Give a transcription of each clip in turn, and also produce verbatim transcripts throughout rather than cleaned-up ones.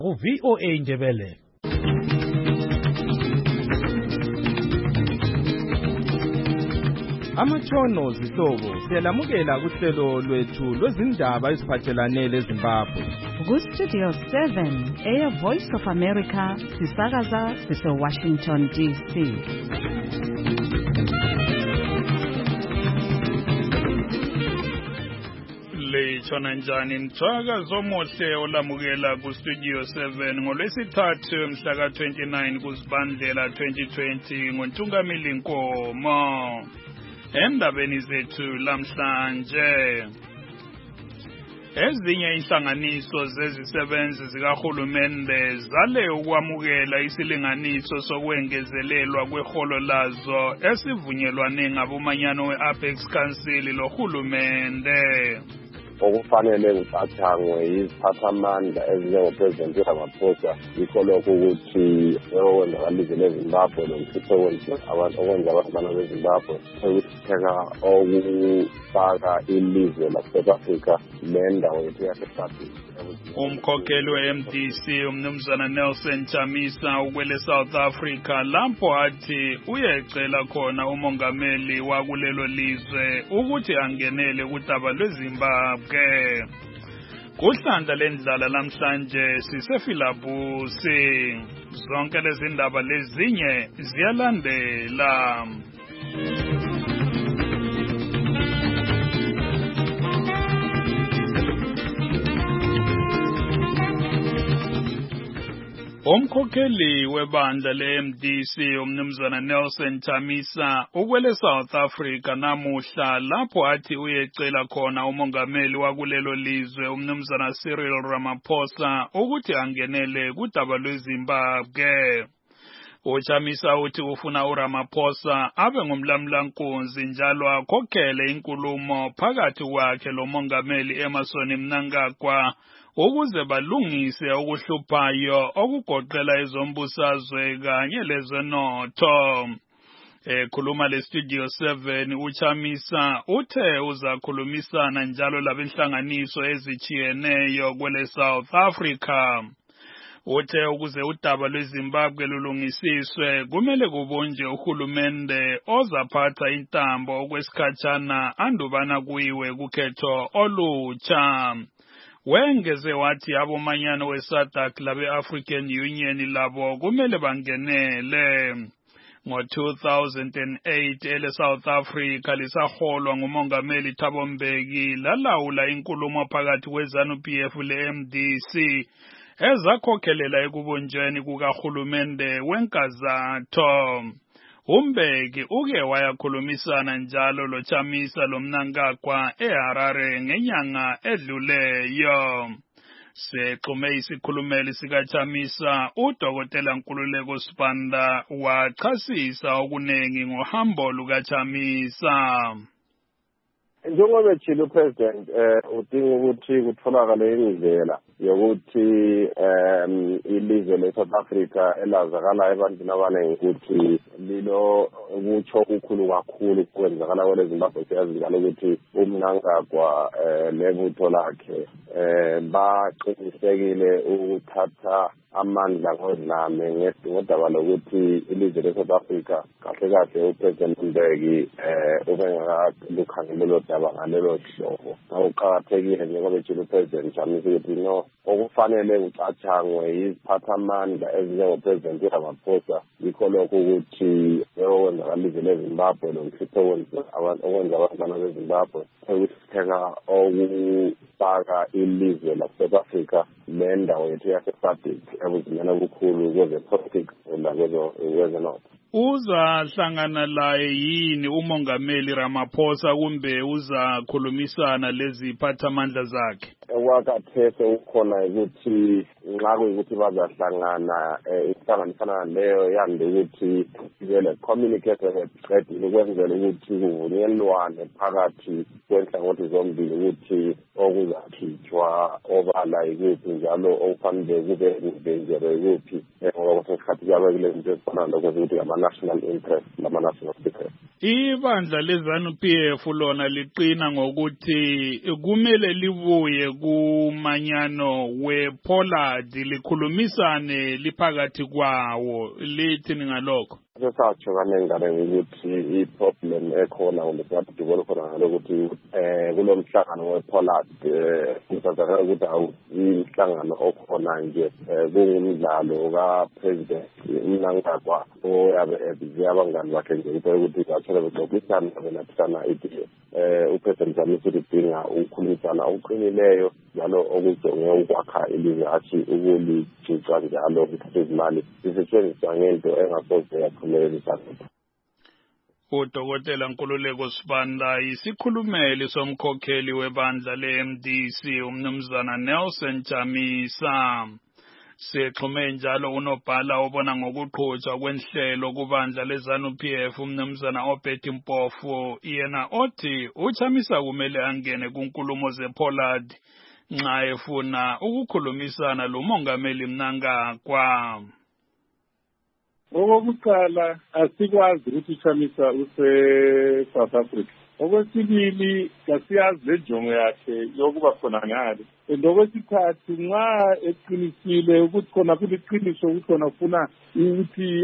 V O A Ndebele. Amatshono zihlobo siyalamukela kuhlelo lwethu lwezindaba eziphathelane leZimbabwe. Ku Studio seven, Air Voice of America, sisakaza sise Washington D C. Lechona njani mthaka zomuhle olamukela ku Studio seven ngolwesithathu mhla ka twenty-nine kuZibandlela twenty twenty ngoNtungamili Nkomo. Endabeni zethu lamhlanje, ezinye inhlanganiso zezisebenzi zikahulumende zale ukwamukela isilinganiso sokwengezelelwa kweholo lazo esivunyelwane ngabomanyano we-Apex Council lohulumende. Okufanele kucathangwe iziphathamandla ezinjengoPresident Ramaphosa yikho lokho ukuthi okwenzakalile leZimbabwe nomthetho wenza abantu okwenza abantwana beZimbabwe ukuthenga okufaka ilizwe laseSouth Africa nendawo yethu yaseSouth. Umkhokheli we-M D C umnumzana Nelson Chamisa ukwele South Africa lapho athi uyecela khona umongameli wakulelo lizwe ukuthi angenele kudaba lweZimbabwe. Kuhlandla lendlala lamhlanje sisefilabusi, zonke lezi ndaba lezinye ziyalandela. Umkhokheli webandla le-M D C umnumzana Nelson Chamisa ukwele South Africa namuhla lapho athi uyecela khona umongameli wakulelo lizwe umnumzana Cyril Ramaphosa ukuthi angenele kudaba lweZimbabwe. UChamisa uthi ufuna uRamaphosa abe ngumlamlankunzi njalo akhokhele inkulumo phakathi kwakhe lo mongameli Emmerson Mnangagwa ukuze balungise okuhluphayo okugoqela ezombusazwe kanye lezenotho. Ekhuluma le Studio seven uChamisa uthe uzakhulumisana njalo labenhlanganiso ezichiyeneyo kwele South Africa. Uthe ukuze udaba lweZimbabwe lulungisiswe kumele kubunje uhulumende ozaphatha intambo okwesikhatshana andubana kuyiwe kukhetho olutsha. Wengeze wathi abomanyano we-SADC labe-African Union labo kumele bangenele. Ngo two thousand eight ele South Africa lisaholwa ngumongameli Thabo Mbeki lalawula inkulumo phakathi kweZANU P F le-M D C ezakhokhelela ekubunjweni kukahulumende wenkazatho. Umbeki uke wayakhulumisana njalo lo Chamisa lo Mnangagwa eHarare ngenyanga edluleyo. Sexhume isikhulumeli sika Chamisa uDokotela Nkululeko Sibanda wachasisa okunengi ngohambo luka Chamisa. Njengoba ethile uPresident eh udinga ukuthi kutholakale indlela yokuthi um ilizwe leSouth Africa elazakala ebantwini abaningi ukuthi lilo ukutsho ukukhulu kakhulu kwenzakala kwele Zimbabwe siyazi njalo ukuthi uMnangagwa lebutho lakhe eh baqinisekile ukuthatha amandla ngodlame ngodaba lokuthi ilizwe leSouth Africa kahle kahle uPresident Mbeki eh ubengakalukhangela lo daba ngalelo hlobo. Akuqakathekile njengoba ejile uPresident Chamisa ukuthi no okufanele kucathangwe iziphathamandla ezinjengoPresident Ramaphosa yikho lokho ukuthi okwenzakalile leZimbabwe nomthetho wenza abantu okwenza abantwana beZimbabwe ukuthenga okufaka ilizwe laseSouth Africa nendawo yethu yaseSouth ebuzinyana obukhulu kwezepolitics nakwezenotho. Uzahlangana laye yini umongameli Ramaphosa kumbe uzakhulumisana lezi phathamandla zakhe? Wakathethe ukhona ukuthi nxa kuyikuthi bazahlangana ihlanganisana leyo yande ukuthi ivele communicate ngeqedile ukwenzela ukuthi kuvunyelwane phakathi kwenhlangothi zombili ukuthi okuzakhitshwa obala yikuphi njalo okufanele kube kubenjere yikuphi ngoba kusesikhathi kwabe kule zinto ezifana lokho ukuthi ama-national interest nama-national secret. ibandla lezanu P F lona liqina ngokuthi kumele libuye kumanyano wePollard likhulumisane liphakathi kwawo lithi ngalokho sesatsho kanengane ukuthi i-problem ekhona ngolesatu developer ngalokuthi eh kulo mhlangano wePollard eh kuzazakala ukuthi awuyihlangano okhona nje kungumdlalo kapresident uMnangagwa oyabe ebize abangani bakhe nje ukuthi bathole bexoxisana benaphisana idea eh upresident Zami udinga ukukhulumisana okuqinileyo njalo okujonge ukwakha ilizwe athi ukulijika njalo ukuthi izimali zisetshenziswa ngento engasoze yaphumelela. uDokotela Nkululeko Sibanda isikhulumeli somkhokheli webandla le-M D C umnumzana Nelson Chamisa. Sexhume njalo unobhala obona ngokuqhutshwa kwenhlelo kubandla lezanu P F umnumzana Obeti Mpofu yena othi uChamisa kumele angene kunkulumo zePollard nxa efuna ukukhulumisana lomongameli Mnangagwa. Okokuqala asikwazi ukuthi uChamisa use South Africa. Okwesibili kasiyazi lejongo yakhe yokuba khona ngale. Ndokwesithathu nxa eqinisile ukuthi khona kuliqiniso ukuthi khona ufuna ukuthi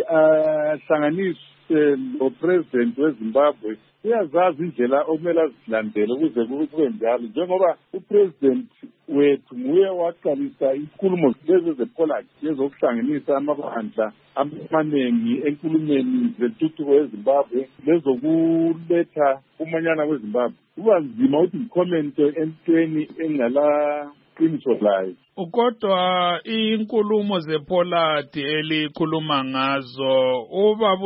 ahlanganiswe lo president weZimbabwe, uyazazi indlela okumele azilandele ukuze kube njalo, njengoba upresident wethu nguye waqalisa inkulumo lezi zePollard lezokuhlanganisa amabandla amaningi enkulumeni zentuthuko yeZimbabwe lezokuletha umanyana weZimbabwe. Kuba nzima ukuthi ngikomente entweni engala qiniso layo. Kodwa inkulumo zePollard elikhuluma ngazo ubaba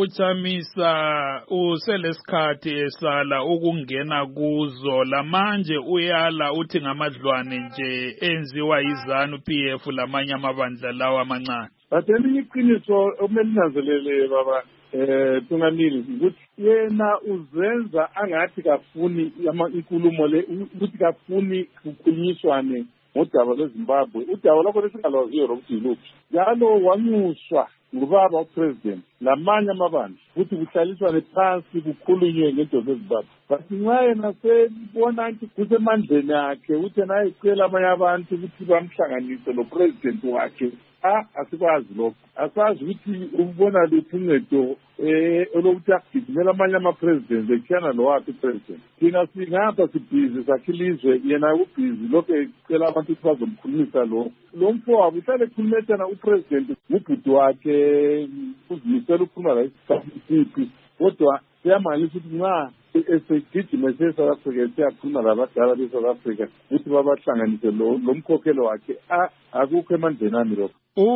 uChamisa uselesikhathi esala ukungena kuzo lamanje uyala uthi ngamadlwane nje enziwa yizanu P F lamanye amabandla lawa amancane. Batheni iqiniso okumele linanzelele baba eh tungamili ukuthi yena uzenza angathi kafuni inkulumo le ukuthi kafuni ukukhulunyiswane ngudaba lweZimbabwe. Udaba lokho lesingalwaziyo lokuthi yiluphi njalo wanyuswa ngubaba upresident lamanye amabandla ukuthi kuhlaliswane phansi kukhulunywe ngento zeZimbabwe. Bathi nxa yena sebona ukuthi kusemandleni akhe ukuthi naye icela abanye abantu ukuthi bamhlanganise lo president wakhe, ah asikwazi lokho. Asazi ukuthi ubona luphi uncedo eh olokuthi agijimela amanye ama-president ekhiyana lo wakhe president. Thina singapha sibhizi sakhilizwe yena ubhizi lokho ecela abantu ukuthi bazomkhulumisa lo lo mfowabo uhlale ekhulumisana upresident ngubhuti wakhe uzimisela ukukhuluma la isiphi, kodwa siyamangalisa ukuthi nxa esegijima ese-South Africa siyakhuluma labadala be-South Africa ukuthi babahlanganise lo mkhokhelo wakhe akukho emandleni ami lokho.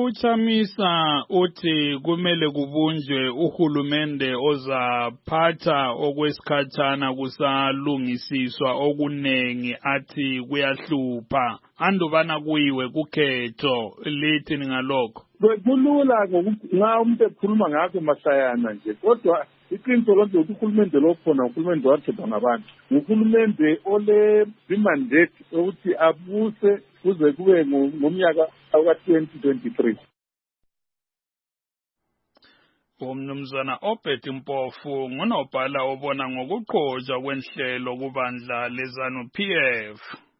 uChamisa uthi kumele kubunjwe uhulumende ozaphatha okwesikhatshana kusalungisiswa okunengi athi kuyahlupha andubana kuyiwe kukhetho lithi ngalokho. Kulula ngokuthi nxa umuntu ekhuluma ngakho masayana nje, kodwa iqiniso lonke ukuthi uhulumende lokhona uhulumende wakhethwa ngabantu, uhulumende ole imandate ukuthi abuse kuze kube ngomnyaka ka twenty twenty-three. Umnumzana Obeti Mpofu ngunobhala obona ngokuqhutshwa kwenhlelo kubandla lezanu P F.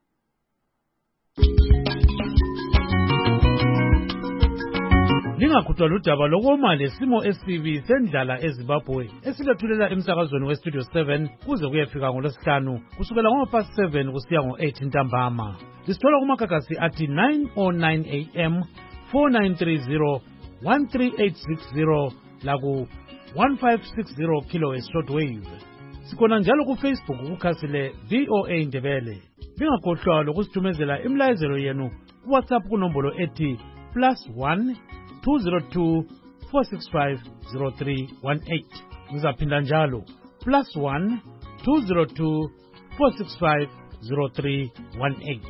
Lingakhuthwa ludaba lokoma lesimo esibi sendlala eZimbabwe esilethulela emsakazweni weStudio seven kuze kuyefika ngolosihlanu kusukela ngo past seven kusiya ngo eight ntambama. Lisithola kumakakasi athi nine oh nine A M, four nine three zero, one three eight six zero laku one five six zero kilohertz shortwave. Sikhona njalo kuFacebook kukhasi le V O A Ndebele. Lingakhohlwa lokusithumezela imlayezelo yenu kuWhatsApp kunombolo ethi plus one two zero two, four six five, zero three one eight. Ngizaphinda njalo plus one two zero two, four six five, zero three one eight.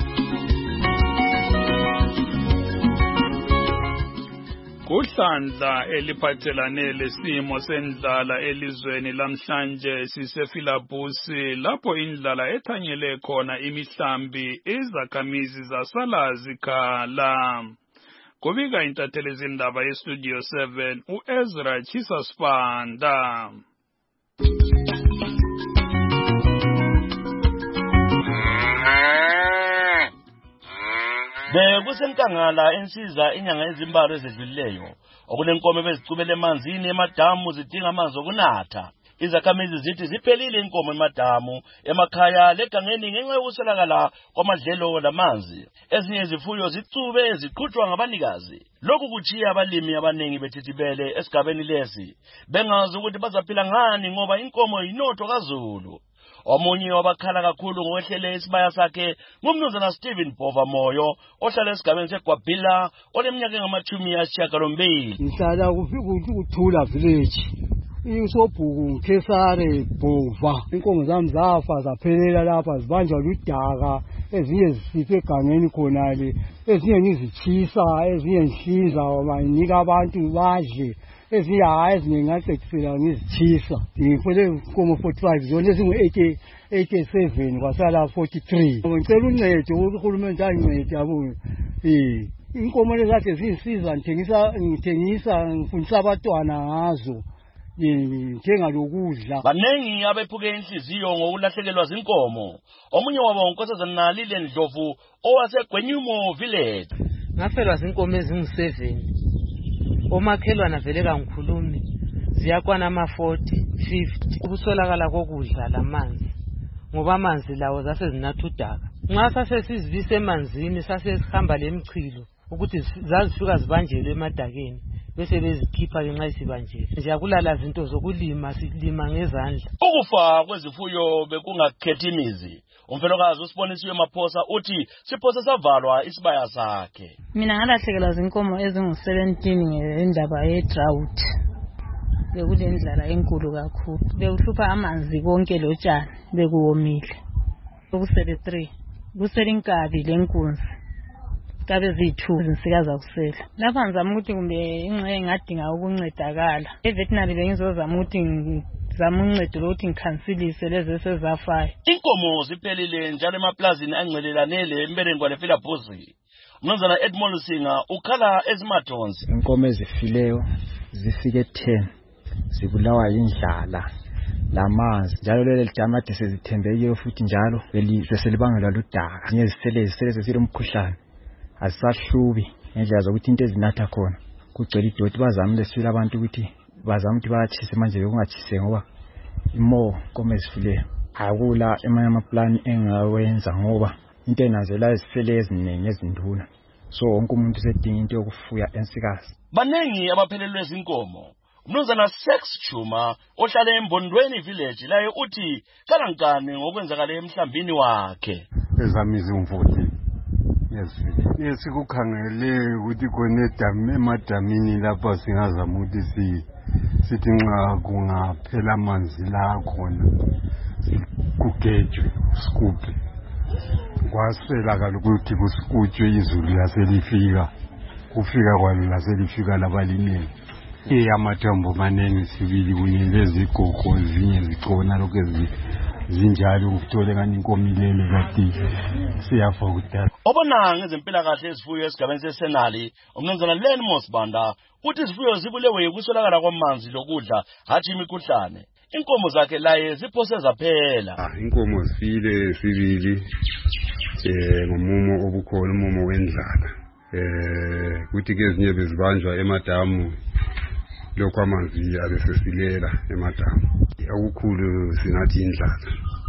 Kuhlandla eliphathelane lesimo sendlala elizweni lamhlanje sisefilabusi lapho indlala ethanyele khona imihlambi izakhamizi zasala zikhala. Kubika intatheli zindaba yeStudio seven uEzra Chisasfanda. Bekusenkangala ensiza inyanga ezimbalwa ezedlulileyo okulenkomo ebezicubele emanzini emadamu zidinga amanzi okunatha. Izakhamizi zithi ziphelile inkomo emadamu emakhaya legangeni ngenxa yokuswelakala kwamadlelo lamanzi. Ezinye izifuyo zicube ziqhutshwa ngabanikazi. Lokhu kuchiya abalimi abanengi bethithibele esigabeni lesi bengazi ukuthi bazaphila ngani ngoba inkomo yinotho kaZulu. Omunye wabakhala kakhulu ngokwehlele isibaya sakhe ngumnumzana Stephen Bova Moyo ohlala esigabeni seGwabhila oleminyaka engamachumi ayisishiyagalombili. Ngihlala kuThula village. Isobhuku Kesare Bova. Inkomo zami zafa zaphelela lapha zibanjwa ludaka, ezinye zisife egangeni khonale, ezinye ngizichisa, ezinye ngihlinza banika abantu badle. Ezinye hayi ezinye ngacekisela ngizichisa. Ngifole inkomo forty-five zona ezingu eighty-seven kwasala forty-three. Ngicela uncedo uhulumeni angincede yabo. Eh, inkomo lezakhe zisiza ngithengisa ngithengisa ngifundisa abantwana ngazo. Njenga lokudla banengi abephuke inhliziyo ngokulahlekelwa zinkomo. Omunye wabo unkosazana Nalile Ndlovu owasegwenyumo village. Ngafelwa zinkomo ezingu-seven. Omakhelwana vele kangikhulumi ziyakwana ama forty fifty. Ukuswelakala kokudla lamanzi ngoba amanzi lawo zase zinatha udaka. Nxa sase sizibise emanzini sase sihamba lemichilo ukuthi zazifika zibanjelwe emadakeni bese bezikhipha ngenxa isibanjele. Nje akulala zinto zokulima silima ngezandla. Ukufa kwezifuyo bekungakhethi imizi. Umfelokazi uSibonisiwe Maphosa uthi siphosa savalwa isibaya sakhe. Mina ngalahlekelwa zinkomo ezingu-seventeen ngendaba ye-drought. Bekulendlala enkulu kakhulu. Bekuhlupha amanzi konke lotshani bekuwomile. Okusele three. Kusele inkabi lenkunzi. Kabe zithu zinsikaza kusela. Lapha ngizama ukuthi kumbe ingxenye ngadinga ukuncedakala. Eveterinary bengizozama ukuthi ngizama uncedo lokuthi ngikhansilise lezi esezafayo. Inkomo ziphelile njalo emaplazini angcelelane leMberengwane Philabhuzi. Mnumzana Edmond Lusinga ukhala ezimathonsi. Inkomo ezifileyo zifike ten zibulawa yindlala lamanzi njalo lelo damade sezithembekile futhi njalo belibangela ludaka. Zinye zisele zisele zilomkhuhlane asahlubi ngendlela zokuthi into ezinatha khona kugcwele idoti. Bazamile sifile abantu ukuthi bazama ukuthi bayachise manje bekungachise ngoba imo inkomo ezifileyo. Akula emanye amaplani engawenza ngoba into enazela izifele eziningi ezinduna, so wonke umuntu usedinga into yokufuya ensikazi. Banengi abaphelelwe izinkomo. Mnumzana Sex Chuma ohlala eMbondweni village laye uthi kalankani ngokwenzakala emhlambini wakhe. Ezamizi umvoti yes yes kukhangele ukuthi khona edamu emadamini lapha singazama ukuthi si sithi nxa kungaphela amanzi la khona kugejwe sikuphe kwasela kalokuthi kusikutshwe izulu laselifika kufika kwalo laselifika labalimini. Eh amathombo maneni sibili kunye lezigogo ezinye zicona lokho ezi zinjalo ukuthola kanye inkomilele kati siyafa ukudala. Obona ngezempilakahle ezifuyo esigabeni seSenali umnumzana Len Mosbanda uthi izifuyo zibulewe ukuswelakala kwamanzi lokudla hathi imikhuhlane. Inkomo zakhe laye ziphose zaphela. Ah inkomo zifile sibili eh ngomumo obukhona umumo wendlala. Eh kuthi ke ezinye bezibanjwa emadamu lokho amanzi abesesilela emadamu. Akukhulu singathi indlala.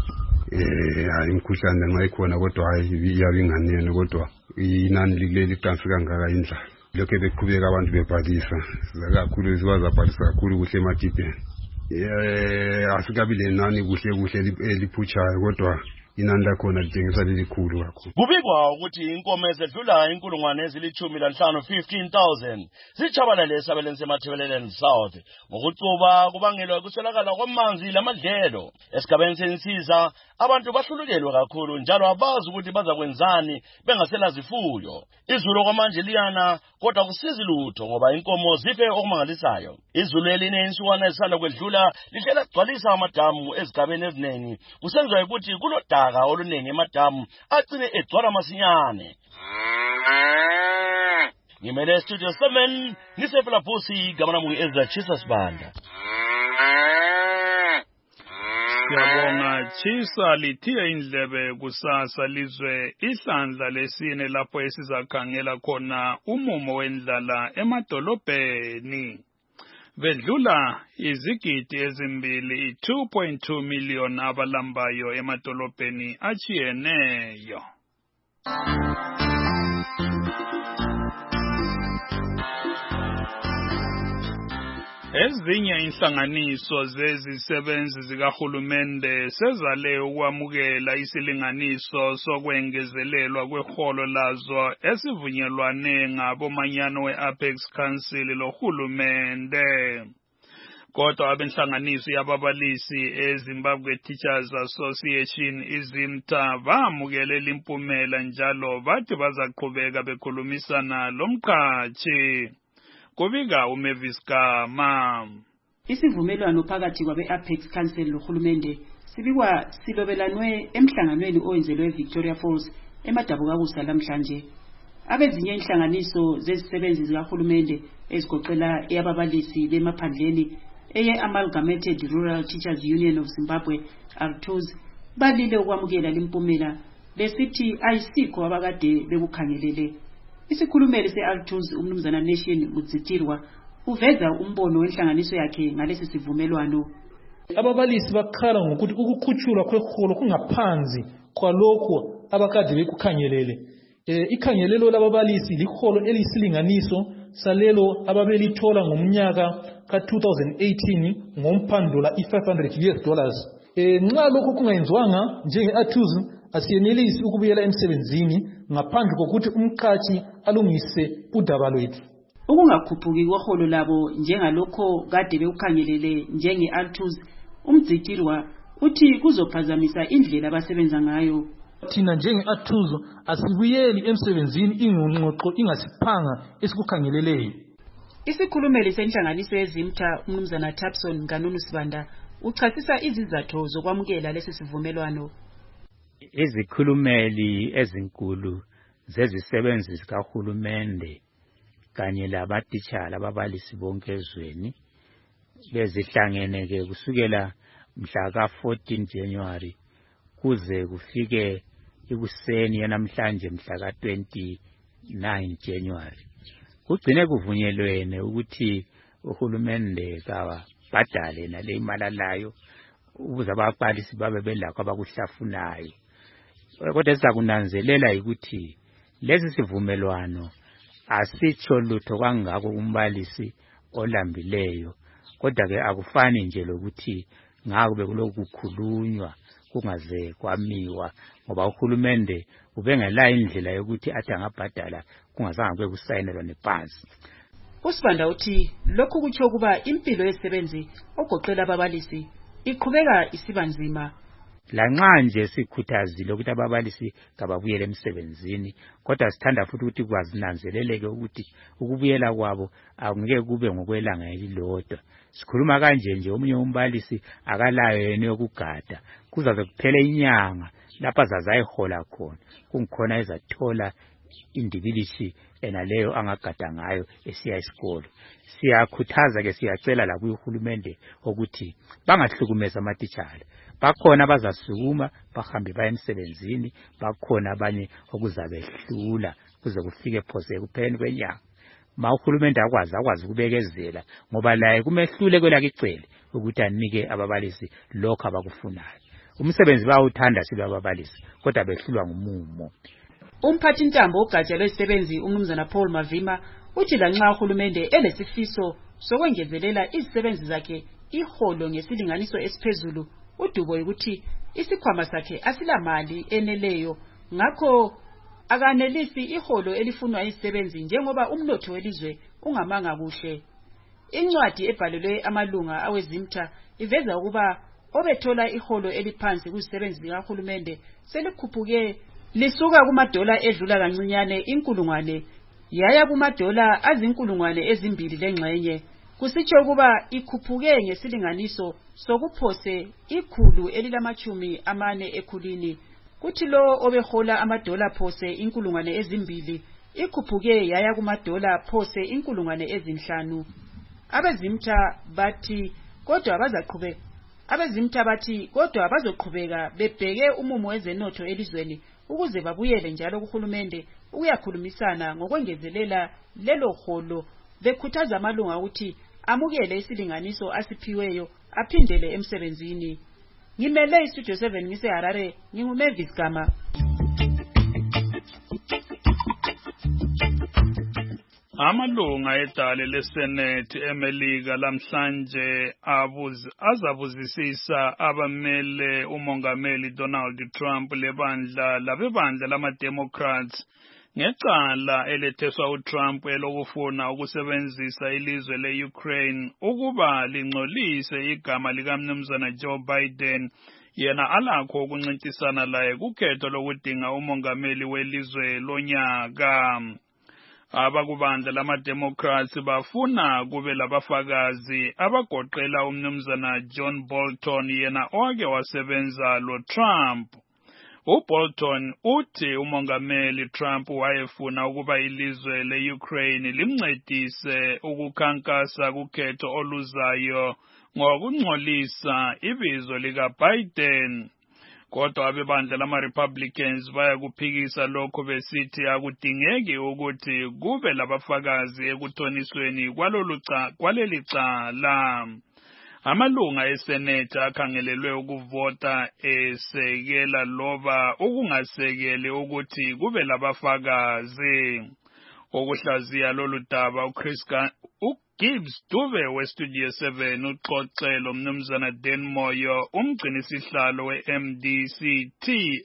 Eh hayi imikhuhlane nxa ikhona kodwa hayi iyabinganene kodwa inani lileli kansi kangaka indlala. Lokho beqhubeka abantu bebhalisa kakhulu ziwazabhalisa kakhulu kuhle emadibheni. Eh asikabile nani kuhle kuhle eliphutshayo kodwa inani lakhona litshengisa lelikhulu kakhulu. Kubikwa ukuthi inkomo ezedlula inkulungwane ezilithumi lanhlanu fifteen thousand zichabalele esabeleni seMathebelelen South ngokucuba kubangelwa ukuswelakala kwamanzi lamadlelo. Esigabeni sensiza abantu bahlulukelwe kakhulu njalo abazi ukuthi bazakwenzani bengasela zifuyo. Izulu kwamanje liyana kodwa kusizi lutho ngoba inkomo zife okumangalisayo. Izulu eline insukwana ezisanda kwedlula lihlela kugcwalisa amadamu ezigabeni eziningi kusenziwa ukuthi kulodaka oluningi emadamu agcine egcwala masinyane. Ngimele Studio seven ngisephilabhusi gamana mu Ezra Chisas Banda. Siyabonga chisa lithiye indlebe kusasa lizwe ihlandla lesine lapho esizakhangela khona umumo wendlala emadolobheni. Vedlula izigidi ezimbili two point two million abalambayo emadolobheni achiyeneyo. Ezinye inhlanganiso zezisebenzi zikahulumende sezale ukwamukela isilinganiso sokwengezelelwa kweholo lazo esivunyelwane ngabomanyano we-Apex Council lohulumende. Kodwa abenhlanganiso yababalisi eZimbabwe Teachers Association izimta bamukelela impumela njalo bathi bazaqhubeka bekhulumisana lomqhatshi. Kubika uMavis Gama. Isivumelwano phakathi kwabe-Apex Council lohulumende sibikwa silobelanwe emhlanganweni owenzelwe eVictoria Falls emadabukakusa lamhlanje. Abezinye inhlanganiso zezisebenzi zikahulumende ezigoqela eyababalisi bemaphandleni eye-Amalgamated Rural Teachers Union of Zimbabwe A R T U Z balile ukwamukela limpumela besithi ayisikho abakade bekukhangelele. Isikhulumeli se-A R T U Z umnumzana Nation Mudzitirwa uveza umbono wenhlanganiso yakhe ngalesi sivumelwano. Ababalisi bakhala ngokuthi ukukhutshulwa kweholo kungaphansi kwalokho abakade bekukhangelele. Eh ikhangelelo lababalisi liholo elisilinganiso salelo ababelithola ngomnyaka ka two thousand eighteen ngomphandula i-five hundred U S dollars. Eh nxa lokho kungayenziwanga njenge-A R T U Z asiyenelisi ukubuyela emsebenzini ngaphandle kokuthi umqhatshi alungise udaba lwethu. Ukungakhuphuki kweholo labo njengalokho kade bekukhangelele njenge-A R T U Z umdzitirwa uthi kuzophazamisa indlela abasebenza ngayo. Thina njenge-A R T U Z asibuyeli emsebenzini ingqoqo ingasiphanga esikukhangeleleyo. Isikhulumeli senhlanganiso yezimta umnumzana Tapson Nganunu Sibanda uchasisa izizathu zokwamukela lesi sivumelwano. Izikhulumeli ezinkulu zezisebenzi zikahulumende kanye labatitshala ababalisi bonke ezweni bezihlangene ke kusukela mhla ka fourteen January kuze kufike ikuseni yanamhlanje mhla ka twenty-nine January. Kugcine kuvunyelwene ukuthi uhulumende kabhadale nale imali alayo ukuze ababalisi babe belakho abakuhlafunayo. Kodwa sizakunanzelela ukuthi lesi sivumelwano asitsho lutho kangako umbalisi olambileyo, kodwa ke akufani nje lokuthi ngako bekulokukhulunywa kungaze kwamiwa, ngoba uhulumende ubengela indlela yokuthi athi angabhadala kungazange kube kusayinelwa nephansi. Usibanda uthi lokhu kutsho kuba impilo yesebenzi ogoqela ababalisi iqhubeka isibanzima. Lanxa nje sikhuthazile ukuthi ababalisi kababuyele emsebenzini, kodwa sithanda futhi ukuthi kwazinanzeleleke ukuthi ukubuyela kwabo angeke kube ngokwelanga elilodwa. Sikhuluma kanje nje omunye umbalisi akalayo yena yokugada, kuzaze kuphele inyanga lapha zazayihola khona kungikhona ezathola indibilishi enaleyo angagada ngayo esiya esikolo. Siyakhuthaza ke siyacela la kuhulumende ukuthi bangahlukumeza amatitshala. Bakhona bazasukuma bahambe baye emsebenzini, bakhona abanye okuzabe hlula kuze kufike phose kupheni kwenyanga. Ma uhulumende akwazi akwazi ukubekezela ngoba laye kumehlule kwelakicele ukuthi anike ababalisi lokho abakufunayo. Umsebenzi bawuthanda silo ababalisi kodwa behlulwa ngumumo. Umphathi ntambo ogatsha lwezisebenzi umnumzana Paul Mavima uthi lanxa uhulumende elesifiso sokwengezelela izisebenzi zakhe iholo ngesilinganiso esiphezulu, udubo ukuthi isikhwama sakhe asilamali eneleyo, ngakho akanelisi iholo elifunwa izisebenzi njengoba umnotho welizwe ungamanga kuhle. Incwadi ebhalelwe amalunga awezimta iveza ukuba obethola iholo eliphansi kuzisebenzi zikahulumende selikhuphuke lisuka kumadola edlula kancinyane inkulungwane yaya kumadola azinkulungwane ezimbili lengxenye, kusitsho ukuba ikhuphuke ngesilinganiso sokuphose ikhulu elilamachumi amane ekhulini. Kuthi lo obehola amadola phose inkulungwane ezimbili ikhuphuke yaya kumadola phose inkulungwane ezinhlanu. Abezimta bathi kodwa bazaqhubeka Abezimta bathi kodwa bazoqhubeka bebheke umumo wezenotho elizweni ukuze babuyele njalo kuhulumende ukuyakhulumisana ngokwengezelela lelo holo, bekhuthaza amalunga ukuthi amukele isilinganiso asiphiweyo aphindele emsebenzini. Ngimele iStudio seven ngise Harare, nginguMavis Gama. Amalunga edale leSenate eMelika lamhlanje abuz azabuzisisa abamele umongameli Donald Trump lebandla labebandla lama-Democrats ngecala eletheswa uTrump elokufuna ukusebenzisa ilizwe le-Ukraine ukuba lingcolise igama likaMnumzana Joe Biden, yena alakho ukuncintisana laye kukhetho lokudinga umongameli welizwe lonyaka. Abakubandla lama-Democrats bafuna kube labafakazi abagoqela uMnumzana John Bolton, yena owake wasebenza lo Trump. uBolton uthi umongameli Trump wayefuna ukuba ilizwe le-Ukraine limncedise ukukhankasa kukhetho oluzayo ngokungcolisa ibizo likaBiden. Kodwa abebandla lama-Republicans bayakuphikisa lokho besithi akudingeki ukuthi kube labafakazi ekuthonisweni kwaleli cala. Amalunga eSenate akhangelelwe ukuvota esekela loba ukungasekeli ukuthi kube labafakazi. Ukuhlaziya lolu daba uChris uGibbs Dube weStudio seven uxoxelo Mnumzana Dan Moyo, umgcinisihlalo we-M D C T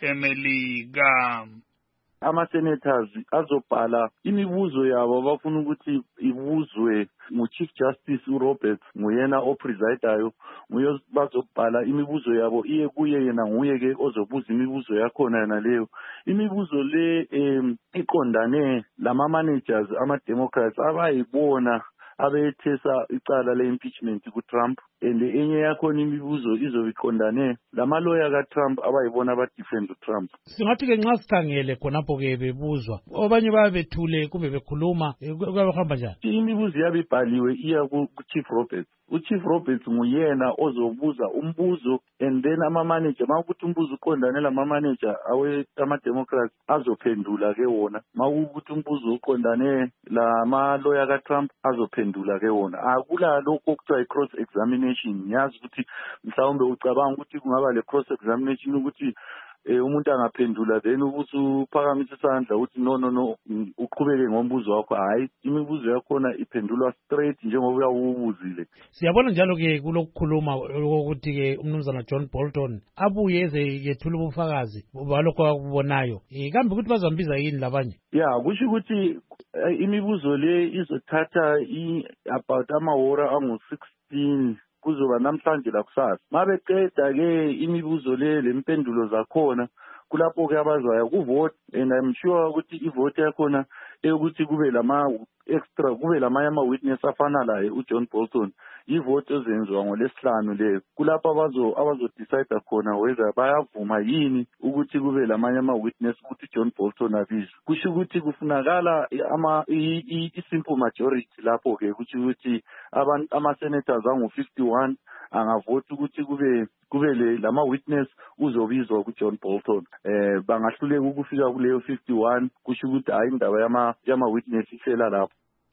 eMelika. Ama-senators azobhala imibuzo yabo bafuna ukuthi ibuzwe ngu-Chief Justice uRoberts, nguyena opresidayo, nguye bazobhala imibuzo yabo iye kuye, yena nguye-ke ozobuza imibuzo yakhona yena leyo. Imibuzo le um, iqondane lama-managers ama-Democrats abayibona abethesa icala le-impeachment kuTrump, and enye yakhona imibuzo izobiqondane lamaloya kaTrump abayibona abadefend uTrump. Singathi-ke nxa sikhangele khonapho-ke bebuzwa abanye babethule kumbe bekhuluma kuyahamba njani? Imibuzo yabe ibhaliwe iya ku-Chief Roberts. uChief Roberts nguyena ozobuza umbuzo, and then ama-manager makuthi umbuzo uqondane lama-manager awe ama-Democrats azophendula-ke wona. Makuthi umbuzo uqondane lamaloya kaTrump azophendula-ke wona. Akula lokho okuthiwa i-cross examination. Ngiyazi ukuthi mhlawumbe ucabanga ukuthi kungaba le-cross examination ukuthi eh umuntu angaphendula then ubusuphakamise isandla uthi no no no uqhubeke ngombuzo wakho. Hayi, imibuzo yakhona iphendulwa straight njengoba uyawubuzile. Siyabona njalo-ke kulokukhuluma ukuthi-ke umnumzana John Bolton abuye eze yethula ubufakazi balokho akubonayo. Eh kambe ukuthi bazambiza yini labanye? Ya kusho ukuthi imibuzo le izothatha about amahora angu sixteen kuzoba namhlanje lakusasa. Mabeqeda ke imibuzo le lempendulo zakhona kulapho ke abazaya kuvote, and I'm sure ukuthi ivote yakhona ukuthi kube lama extra kube lama ama witness afana laye uJohn Bolton. Ivote ezenziwa ngolesihlanu le kulapho abazo abazo decide khona whether bayavuma yini ukuthi kube lamanye ama witness ukuthi John Bolton abizwe. Kusho ukuthi kufunakala ama i simple majority lapho ke ukuthi abantu ama senators angu fifty-one angavota ukuthi kube kube le lama witness uzobizwa kuJohn Bolton. Eh bangahluleka ukufika kuleyo fifty-one, kusho ukuthi hayi indaba yama yama witness ihlela lapho.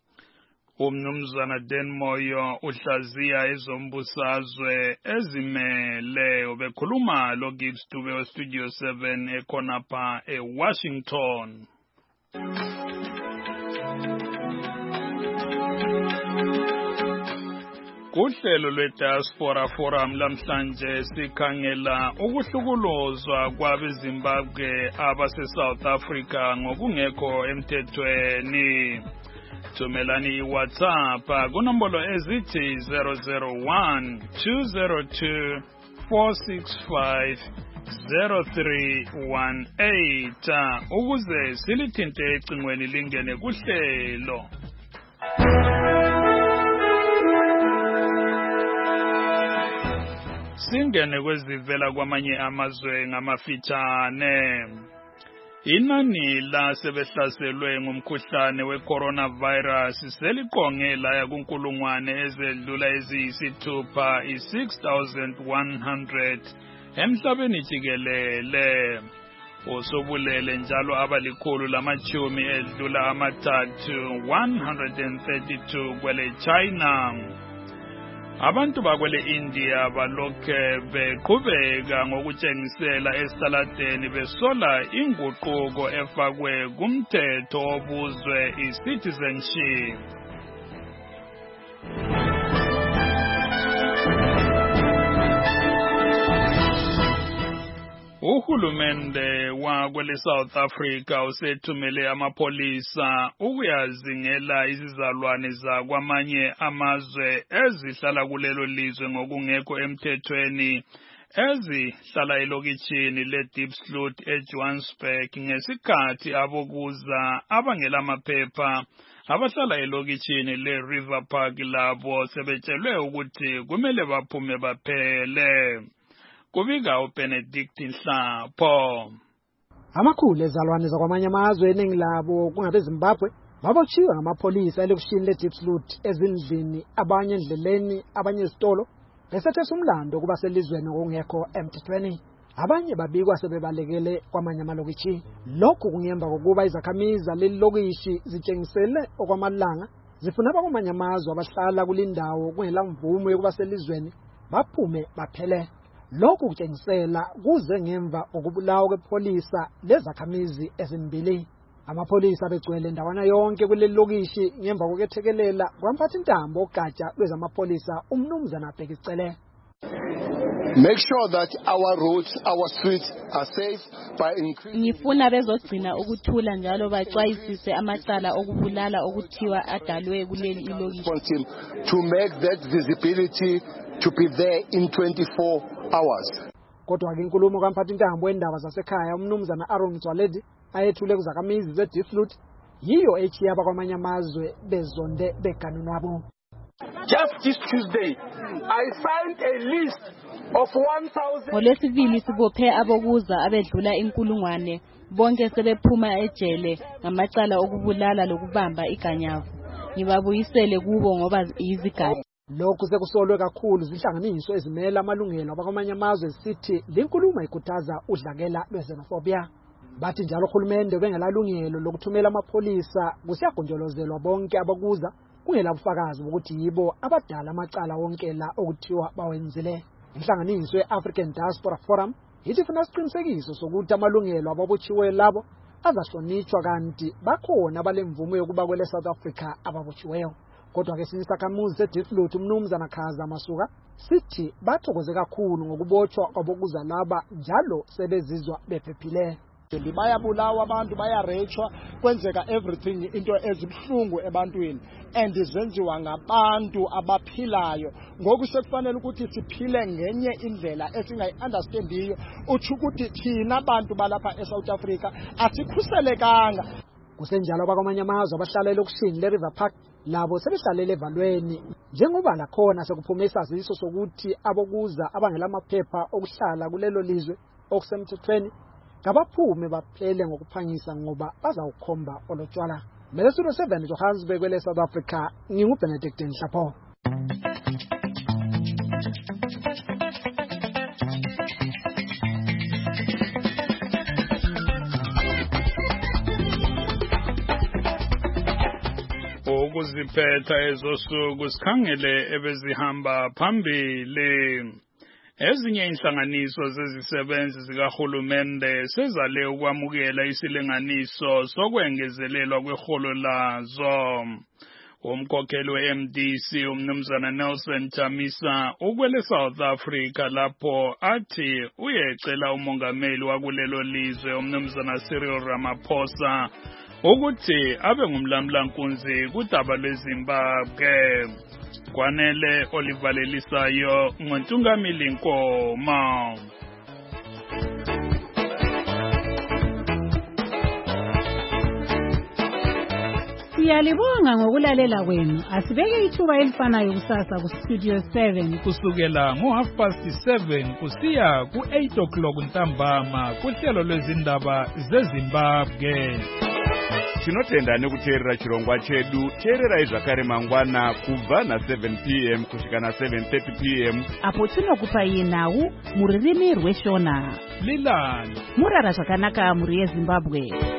Umnumzana Dan Moyo uhlaziya ezombusazwe ezimele ubekhuluma lo Gibbs Dube weStudio seven ekhonapha eWashington. Kuhlelo lwe-Diaspora Forum lamhlanje sikhangela ukuhlukuluzwa kwabeZimbabwe abase-South Africa ngokungekho emthethweni. Thumelani iWhatsApp kunombolo ezithi zero zero one two zero two four six five zero three one eight ukuze silithinte ecingweni lingene kuhlelo. Singene kwezivela kwamanye amazwe ngamafitshane. Inani lasebehlaselwe ngumkhuhlane we-coronavirus seliqonge laya kunkulungwane ezedlula eziyisithupha i-six thousand one hundred emhlabeni jikelele. Usobulele njalo abalikhulu lamachumi edlula amathathu one hundred thirty-two kwele China. Abantu bakwele India balokhe beqhubeka ngokutshengisela esitaladeni besola inguquko efakwe kumthetho obuzwe i-citizenship. Uhulumende wakwele South Africa usethumele amapolisa ukuyazingela izizalwane zakwamanye amazwe ezihlala kulelo lizwe ngokungekho emthethweni ezihlala elokitshini le-Diepsloot eJohannesburg ngesikhathi abokuza abangelamaphepha abahlala elokitshini le-River Park labo sebetshelwe ukuthi kumele baphume baphele. Kubika uBenedict Nhlapho. Amakhulu ezalwane zakwamanye amazwe eningi labo kungabe Zimbabwe babotshiwe ngamapolisa elokishini le-Diepsloot ezindlini, abanye endleleni, abanye ezitolo besethesa umlando kuba selizweni ngokungekho emthethweni. Abanye babikwa sebebalekele kwamanye amalokishi. Lokhu kungemva kokuba izakhamizi lelilokishi zitshengisele okwamalanga zifuna abakwamanye amazwe abahlala kulindawo kungela mvumo yokuba selizweni baphume baphele. Lokhu kutshengisela kuze ngemva okubulawa kwepolisa lezakhamizi ezimbili. Amapolisa begcwele ndawana yonke kuleli lokishi ngemva kokuthekelela kwamphathi intambo ogatsha lwezamapolisa umnumzana Bhekicele. Make sure that our roads, our streets are safe by increasing. Ngifuna bezogcina ukuthula njalo baxwayisise amacala okubulala okuthiwa adalwe kuleli ilokishi. To make that visibility to be there in twenty-four hours. Kodwa ke inkulumo kamphathi intambo endaba zasekhaya umnumzana Aaron Mtswaledi ayethule kuzakhamizi ze-Diepsloot yiyo echiya abakwamanye amazwe bezonde beganunwabo. Just this Tuesday, I signed a list of one thousand. Ngolwesibili sibophe abokuza abedlula inkulungwane bonke sebephuma ejele ngamacala okubulala lokubamba iganyavu. Ngibabuyisele kubo ngoba yizigaba. Lokhu sekusolwe kakhulu zinhlanganiso ezimela amalungelo abakwamanye amazwe sithi linkulumo ikhuthaza udlakela lwezenofobia. Bathi njalo uhulumende bengelalungelo lokuthumela amapolisa kusiyagonjolozelwa bonke abakuza kungela bufakazi ukuthi yibo abadala amacala wonke la okuthiwa bawenzile. Inhlanganiso ye-African Diaspora Forum ithi ifuna isiqinisekiso sokuthi amalungelo ababotshiwe labo azahlonitshwa kanti bakhona abalemvumo yokuba kwele South Africa ababotshiweyo. Kodwa ke sinisakhamuzi se-Diepsloot umnumzana Khaza Masuka sithi bathokoze kakhulu ngokubotshwa kwabokuza laba njalo sebezizwa bephephile. Bayabulawa abantu, bayarechwa, kwenzeka everything into ezibhlungu ebantwini and izenziwa ngabantu abaphilayo. Ngoku sekufanele ukuthi siphile ngenye indlela esingayi-understandiyo uthi ukuthi thina abantu balapha eSouth Africa asikhuselekanga. Kusenjalo abakwamanye amazwe abahlala elokishini le-River Park labo sebehlalele evalweni njengoba lakhona sekuphume isaziso sokuthi abokuza abangelamaphepha okuhlala kulelo lizwe okusemthethweni ngabaphume baphele ngokuphangisa ngoba bazawukhomba olotshwala. Studio seven Johannesburg kwele South Africa, nginguBenedict Nhlapho. Ukuziphetha ezosuku sikhangele ebezihamba phambili. Ezinye inhlanganiso zezisebenzi zikahulumende sezale ukwamukela isilinganiso sokwengezelelwa kweholo lazo. Umkhokheli we-M D C umnumzana Nelson Chamisa ukwele South Africa lapho athi uyecela umongameli wakulelo lizwe umnumzana Cyril Ramaphosa ukuthi abe ngumlamlankunzi kudaba lweZimbabwe. Kwanele olivalelisayo ngontungamili Nkoma. Siyalibonga ngokulalela kwenu. Asibeke ithuba elifanayo kusasa ku Studio seven kusukela ngo half past seven kusiya ku eight o'clock ntambama kuhlelo lwezindaba zeZimbabwe. Tinotenda nekuteerera chirongwa chedu. Teererai zvakare mangwana kubva na seven p m kusvika na seven thirty p m apo tinokupai nhau mururimi rweshona. Lilani murara zvakanaka muri yeZimbabwe.